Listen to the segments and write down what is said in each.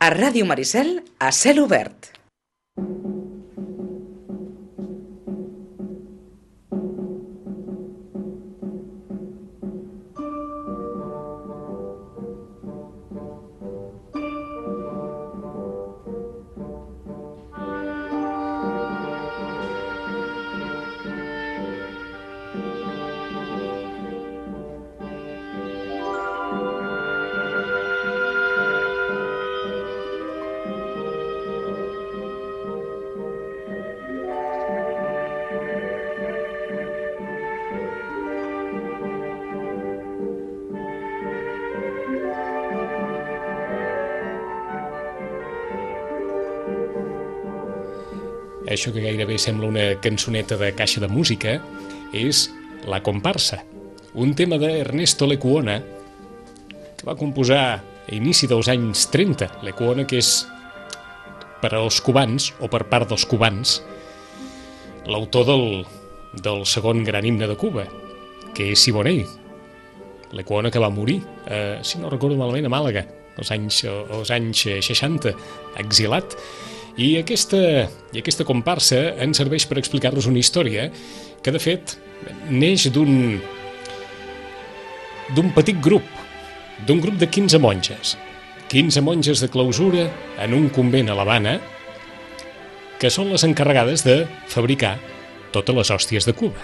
A Ràdio Maricel, a cel obert. Això que gairebé sembla una cançoneta de caixa de música és La comparsa, un tema d'Ernesto Lecuona que va composar a inici dels anys 30. Lecuona, que és per als cubans, o per part dels cubans, l'autor del segon gran himne de Cuba, que és Siboney. Lecuona, que va morir, si no recordo malament, a Màlaga, als anys 60, exilat. I aquesta comparsa ens serveix per explicar-nos una història que, de fet, neix d'un petit grup, d'un grup de 15 monges. 15 monges de clausura en un convent a l'Havana, que són les encarregades de fabricar totes les hòsties de Cuba.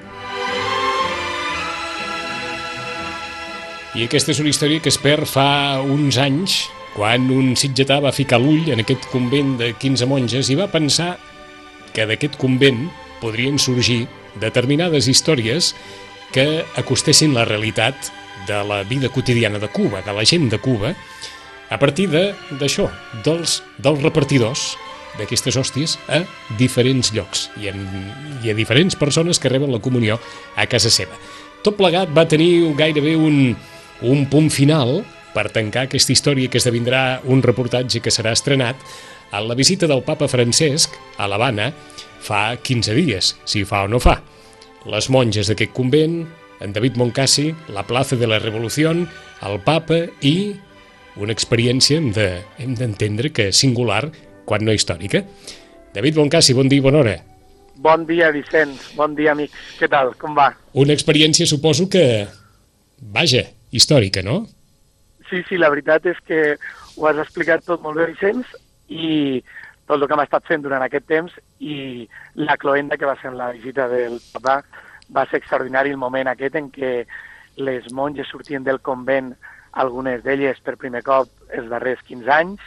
I aquesta és una història que es perd fa uns anys, quan un sitgetà va ficar l'ull en aquest convent de 15 monges i va pensar que d'aquest convent podrien sorgir determinades històries que acostessin la realitat de la vida quotidiana de Cuba, de la gent de Cuba, a partir d'això, dels repartidors d'aquestes hòsties a diferents llocs i a diferents persones que reben la comunió a casa seva. Tot plegat va tenir gairebé un punt final per tancar aquesta història, que esdevindrà un reportatge que serà estrenat a la visita del papa Francesc a l'Havana fa 15 dies, si fa o no fa. Les monges d'aquest convent, en David Moncasi, la plaça de la Revolució, el papa i una experiència hem d'entendre que singular, quan no històrica. David Moncasi, bon dia i bona hora. Bon dia, Vicenç. Bon dia, amics. Què tal? Com va? Una experiència, suposo que, vaja, històrica, no? Sí, la veritat és que ho has explicat tot molt bé, Vicenç, i tot el que hem estat fent durant aquest temps, i la cloenda que va ser la visita del papa va ser extraordinari, el moment aquest en què les monges sortien del convent, algunes d'elles per primer cop els darrers 15 anys,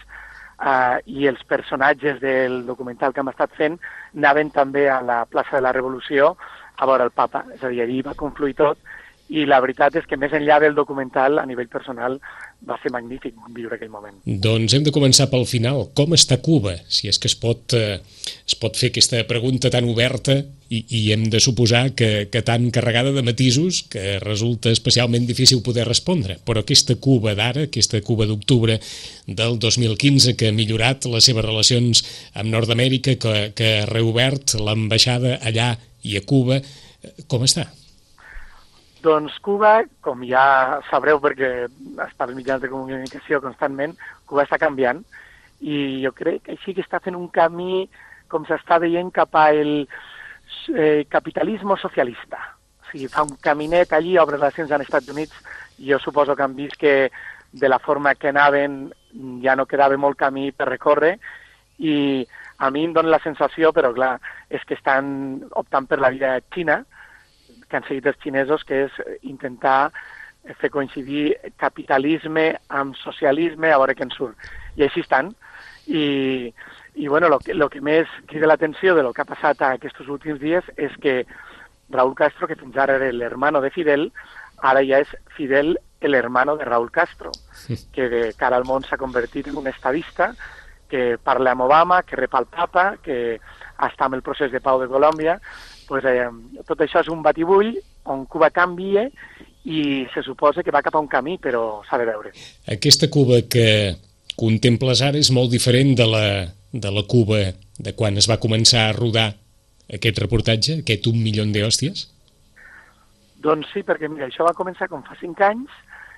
i els personatges del documental que hem estat fent anaven també a la plaça de la Revolució a veure el papa, és a dir, allí va confluir tot, i la veritat és que més enllà del documental, a nivell personal, va ser magnífic viure aquell moment. Doncs hem de començar pel final. Com està Cuba? Si és que es pot fer aquesta pregunta tan oberta i hem de suposar que tan carregada de matisos que resulta especialment difícil poder respondre. Però aquesta Cuba d'ara, aquesta Cuba d'octubre del 2015, que ha millorat les seves relacions amb Nord-Amèrica, que ha reobert l'ambaixada allà i a Cuba, com està? Doncs Cuba, com ja sabreu perquè està als mitjans de comunicació constantment, Cuba està canviant i jo crec que així que està fent un camí com s'està veient cap al capitalisme socialista. O sigui, fa un caminet allí, obre relacions als Estats Units, i jo suposo que han vist que de la forma que anaven ja no quedava molt camí per recórrer, i a mi em dona la sensació, però clar, és que estan optant per la via xina, que han seguit els xinesos, que és intentar fer coincidir capitalisme amb socialisme, a veure què en surt. I així estan. I bueno, lo que més crida l'atenció de lo que ha passat aquests últims dies és que Raúl Castro, que fins ara era l'hermano de Fidel, ara ja és Fidel el hermano de Raúl Castro, que de cara al món s'ha convertit en un estadista, que parla amb Obama, que rep el papa, que està amb el procés de pau de Colòmbia. Pues, tot això és un batibull on Cuba canvia i se suposa que va cap a un camí, però s'ha de veure. Aquesta Cuba que contemples ara és molt diferent de la Cuba de quan es va començar a rodar aquest reportatge, aquest 1 milió d'hòsties? Doncs sí, perquè mira, això va començar com fa 5 anys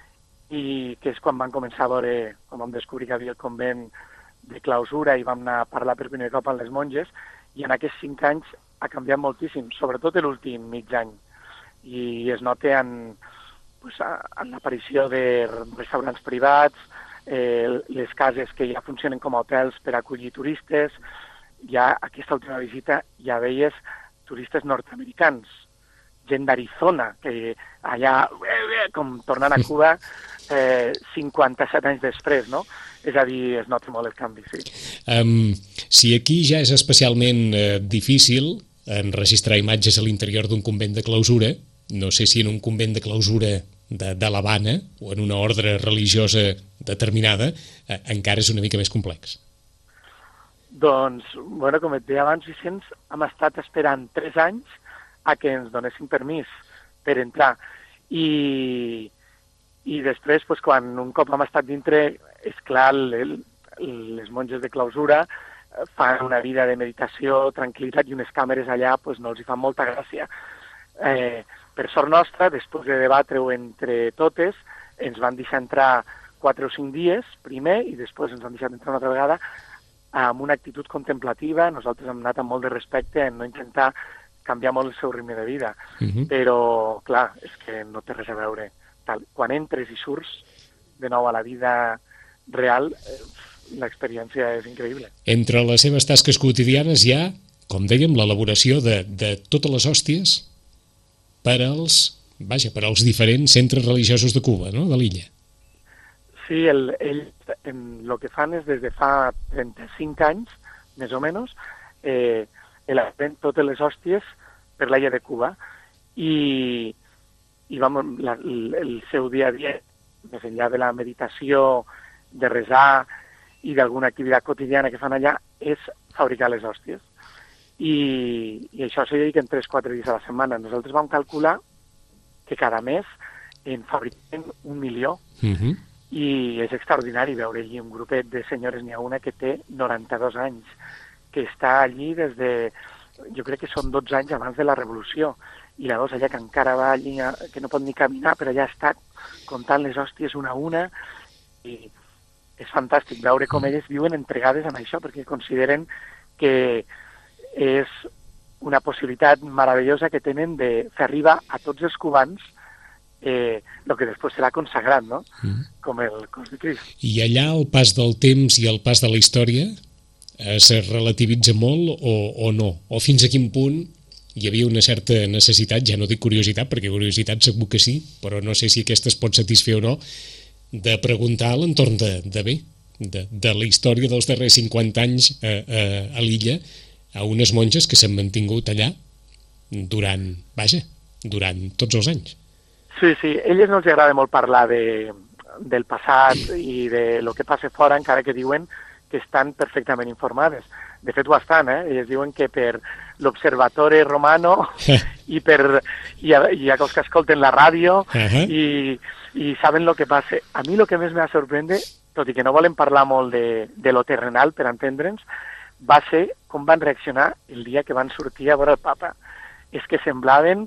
i que és quan vam començar a veure, quan vam descobrir que havia el convent de clausura i vam anar a parlar per primer cop amb les monges, i en aquests 5 anys ha canviat moltíssim, sobretot l'últim mig any. I es nota en l'aparició de restaurants privats, les cases que ja funcionen com a hotels per acollir turistes. Ja aquesta última visita ja veies turistes nord-americans, gent d'Arizona, que allà, com tornant a Cuba, 57 anys després, no? És a dir, es nota molt el canvi, sí. Si aquí ja és especialment difícil enregistrar imatges a l'interior d'un convent de clausura, no sé si en un convent de clausura de l'Havana o en una ordre religiosa determinada, encara és una mica més complex. Doncs, bueno, com et deia abans, Vicenç, hem estat esperant 3 anys a que ens donessin permís per entrar. I després, quan un cop hem estat dintre, és clar, les monges de clausura fan una vida de meditació, tranquil·litat, i unes càmeres allà no els hi fan molta gràcia. Per sort nostra, després de debatre-ho entre totes, ens van deixar entrar 4 o 5 dies, primer, i després ens han deixat entrar una altra vegada, amb una actitud contemplativa. Nosaltres hem anat amb molt de respecte en no intentar canviar molt el seu ritme de vida. Però, clar, és que no té res a veure. Quan entres i surts de nou a la vida real, l'experiència és increïble. Entre les seves tasques quotidianes hi ha, com dèiem, l'elaboració de totes les hòsties per als diferents centres religiosos de Cuba, no?, de l'illa. Sí, ells el que fan és, des de fa 35 anys, més o menys, elaboren totes les hòsties per l'illa de Cuba. I el seu dia a dia, més enllà de la meditació, de resar i d'alguna activitat quotidiana que fan allà, és fabricar les hòsties. I això se dediquen 3-4 dies a la setmana. Nosaltres vam calcular que cada mes en fabriquen 1 milió. I és extraordinari veure allí un grupet de senyores, n'hi ha una que té 92 anys, que està allí des de, jo crec que són 12 anys abans de la Revolució, i llavors allà que encara va allí, que no pot ni caminar, però allà està comptant les hòsties una a una, i és fantàstic veure com elles viuen entregades en això, perquè consideren que és una possibilitat meravellosa que tenen de fer arribar a tots els cubans el que després serà consagrat, no? Com el cos de Crist. I allà el pas del temps i el pas de la història es relativitza molt o no? O fins a quin punt hi havia una certa necessitat, ja no dic curiositat, perquè curiositat segur que sí, però no sé si aquesta es pot satisfer o no, de preguntar a l'entorn de la història dels darrers 50 anys a l'illa a unes monges que s'han mantingut allà durant tots els anys. Sí, a elles no els agrada molt parlar del passat i de lo que passa fora, encara que diuen que estan perfectament informades. De fet, ho estan, Elles diuen que per l'Observatore Romano i hi ha cos que escolten la ràdio i saben el que passa. A mi el que més m'ha sorprès, tot i que no volen parlar molt de lo terrenal, per entendre'ns, va ser com van reaccionar el dia que van sortir a veure el papa. És que semblaven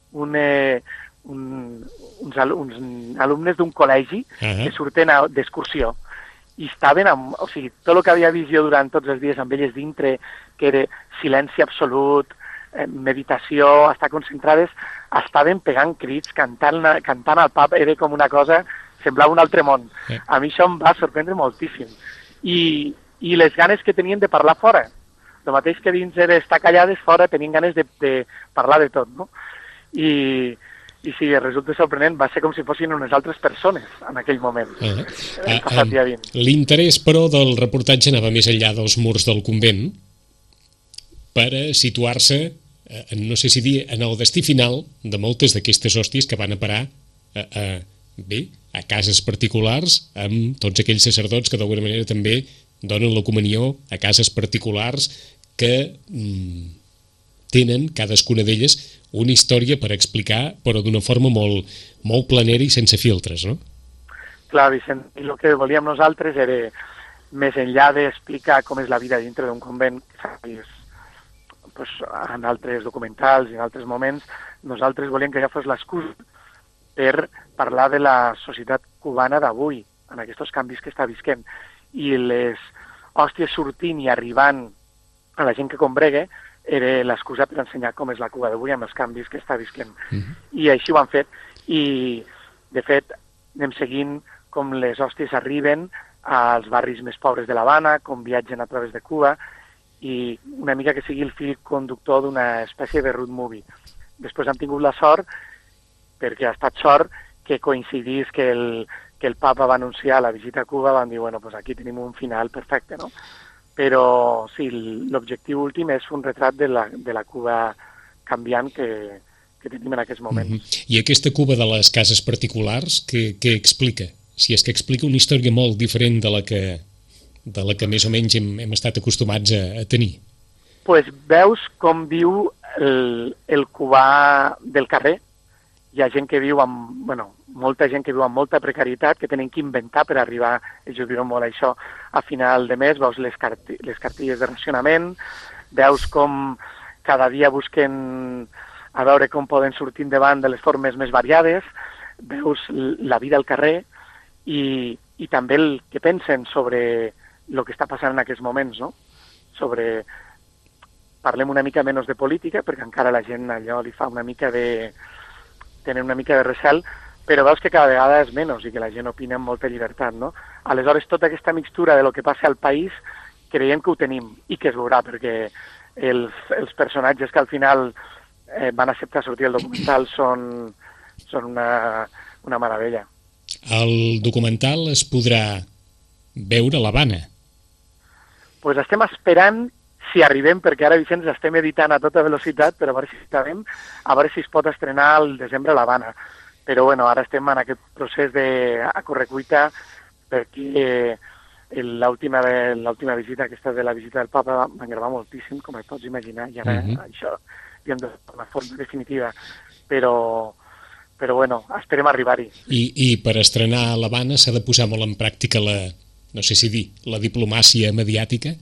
uns alumnes d'un col·legi que surten d'excursió. I estaven o sigui, tot el que havia vist jo durant tots els dies amb elles dintre, que era silenci absolut, meditació, estar concentrades, estaven pegant crits, cantant al papa, era com una cosa, semblava un altre món. A mi això em va sorprendre moltíssim. I les ganes que tenien de parlar fora. El mateix que dins era estar callades, fora tenien ganes de parlar de tot, no? I sí, resulta sorprenent, va ser com si fossin unes altres persones en aquell moment, el passat dia 20. L'interès, però, del reportatge anava més enllà dels murs del convent per situar-se, no sé si dir, en el destí final de moltes d'aquestes hòsties que van a parar a cases particulars amb tots aquells sacerdots que d'alguna manera també donen la comunió a cases particulars que tenen, cadascuna d'elles, una història per explicar, però d'una forma molt planera i sense filtres, no? Clar, Vicent, i el que volíem nosaltres era, més enllà d'explicar com és la vida dintre d'un convent, en altres documentals i en altres moments, nosaltres volíem que ja fos l'excusa per parlar de la societat cubana d'avui, en aquests canvis que està visquent. I les hòsties sortint i arribant a la gent que combregue era l'excusa per ensenyar com és la Cuba d'avui amb els canvis que està visquent. I així ho han fet. I, de fet, anem seguint com les hòsties arriben als barris més pobres de l'Havana, com viatgen a través de Cuba, i una mica que sigui el fil conductor d'una espècie de road movie. Després han tingut la sort, perquè ha estat sort, que coincidís que el papa va anunciar la visita a Cuba, van dir, bueno, pues aquí tenim un final perfecte, no? Però sí, l'objectiu últim és un retrat de la Cuba canviant que tenim en aquests moments. I aquesta Cuba de les cases particulars, què explica? Si és que explica una història molt diferent de la que més o menys hem estat acostumats a tenir. Pues veus com viu el cubà del carrer. Hi ha gent que viu amb, molta gent que viu amb molta precarietat, que tenen que inventar per arribar, ells ho diuen molt això, a final de mes, veus les cartilles de racionament, veus com cada dia busquen a veure com poden sortir endavant de les formes més variades, veus la vida al carrer i també el que pensen sobre el que està passant en aquests moments, no? Parlem una mica menys de política, perquè encara la gent allò li fa una mica de recel, però veus que cada vegada és menys i que la gent opina amb molta llibertat, no? Aleshores, tota aquesta mixtura de lo que passa al país creiem que ho tenim i que es veurà, perquè els personatges que al final van acceptar sortir al documental són una meravella. El documental es podrà veure a l'Havana. Pues estem esperant si arribem, perquè ara, Vicenç, estem editant a tota velocitat, però a veure si acabem, a veure si es pot estrenar al desembre a l'Havana. Però bueno, ara estem en aquest procés a correcuita, perquè l'última visita, aquesta de la visita del papa, van gravar moltíssim, com et pots imaginar, i ara això hi hem de fer una forma definitiva. Però bueno, esperem arribar-hi. I per estrenar a l'Havana s'ha de posar molt en pràctica la diplomàcia mediàtica?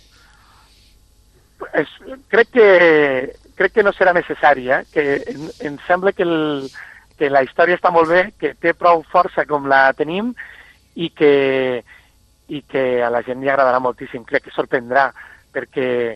Crec que no serà necessari, que em sembla que la història està molt bé, que té prou força com la tenim i que a la gent li agradarà moltíssim. Crec que sorprendrà, perquè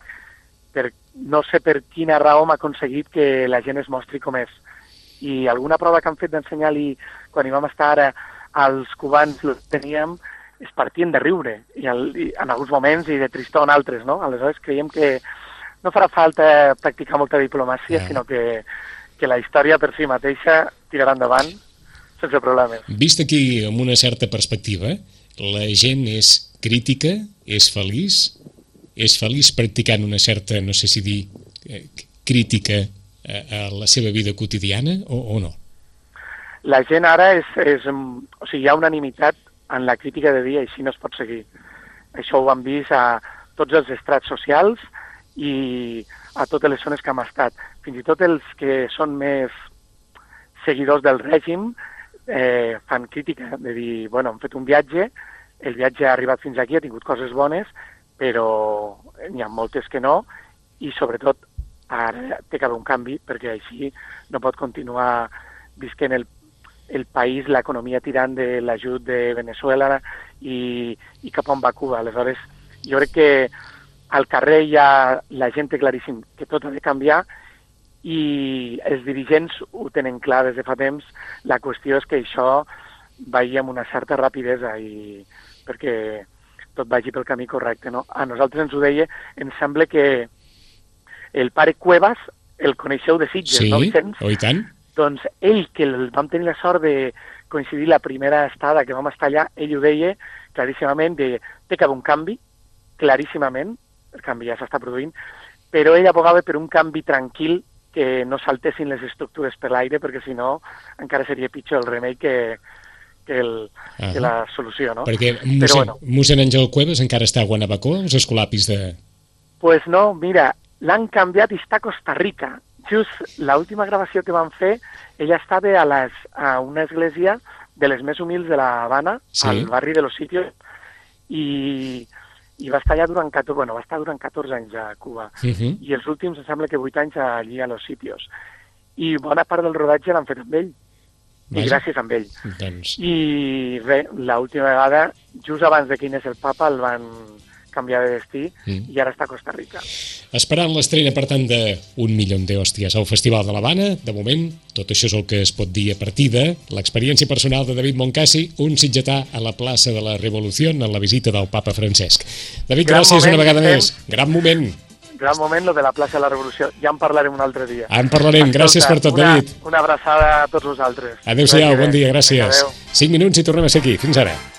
no sé per quina raó m'ha aconseguit que la gent es mostri com és. I alguna prova que han fet d'ensenyar-li, quan hi vam estar ara, als cubans teníem, es partien de riure, i en alguns moments i de tristor en altres, no? Aleshores creiem que no farà falta practicar molta diplomàcia, sinó que la història per si mateixa tirarà endavant sense problemes. Vist aquí amb una certa perspectiva, la gent és crítica, és feliç practicant una certa, no sé si dir, crítica a la seva vida quotidiana o no? La gent ara o sigui, hi ha unanimitat en la crítica de dir així no es pot seguir. Això ho han vist a tots els estrats socials i a totes les zones que hem estat. Fins i tot els que són més seguidors del règim fan crítica de dir, bueno, hem fet un viatge, el viatge ha arribat fins aquí, ha tingut coses bones, però n'hi ha moltes que no, i sobretot ara té que haver un canvi, perquè així no pot continuar visquent el país, l'economia tirant de l'ajut de Venezuela i cap on va Cuba. Aleshores, jo crec que al carrer la gent té claríssim que tot ha de canviar i els dirigents ho tenen clar des de fa temps. La qüestió és que això vagi amb una certa rapidesa perquè tot vagi pel camí correcte, no? A nosaltres ens ho deia, em sembla que el pare Cuevas el coneixeu de Sitges, no, Vicenç? Sí, i tant. Doncs ell, que vam tenir la sort de coincidir la primera estada que vam estar allà, ell ho deia claríssimament, té que haver un canvi, claríssimament, el canvi ja s'està produint, però ell abogava per un canvi tranquil, que no saltessin les estructures per l'aire, perquè si no encara seria pitjor el remei que la solució, no? Perquè mossèn Àngel Cuevas encara està a Guanabacó, els escolapis de... Pues no, mira, l'han canviat i està a Costa Rica. Just l'última gravació que van fer, ella estava a una església de les més humils de la Habana, al barri de Los Sitios, i va estar allà durant 14 anys a Cuba. I els últims, em sembla que 8 anys allí a Los Sitios. I bona part del rodatge l'han fet amb ell. i gràcies a ell. Doncs... I res, l'última vegada, just abans de quin és el papa, el van canviar de destí i ara està a Costa Rica. Esperant l'estrena, per tant, de 1.000.000 de hòsties al Festival de l'Havana, de moment, tot això és el que es pot dir a partir de l'experiència personal de David Moncasi, un sitgetà a la plaça de la Revolució en la visita del papa Francesc. David, gràcies una vegada més. Gran moment. Gran moment, lo de la plaça de la Revolució. Ja en parlarem un altre dia. En parlarem. Gràcies per tot, David. Una abraçada a tots vosaltres. Adéu-siau, bon dia, gràcies. 5 minuts i tornem a ser aquí. Fins ara.